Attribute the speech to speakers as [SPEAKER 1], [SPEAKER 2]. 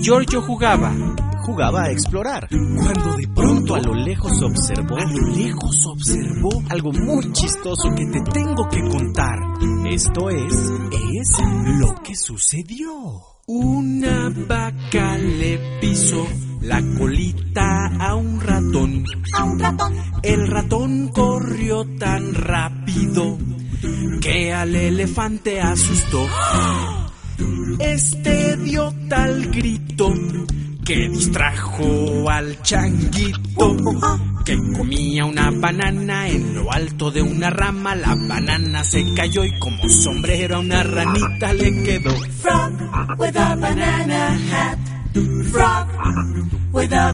[SPEAKER 1] Giorgio jugaba
[SPEAKER 2] a explorar,
[SPEAKER 1] cuando de pronto
[SPEAKER 2] a lo lejos observó
[SPEAKER 1] algo muy chistoso que te tengo que contar.
[SPEAKER 2] Esto es
[SPEAKER 1] lo que sucedió. Una vaca le pisó la colita a un ratón. El ratón corrió tan rápido que al elefante asustó. Este dio tal grito que distrajo al changuito, que comía una banana en lo alto de una rama. La banana se cayó y como sombrero a una ranita le quedó. Frog with a banana hat. Frog with a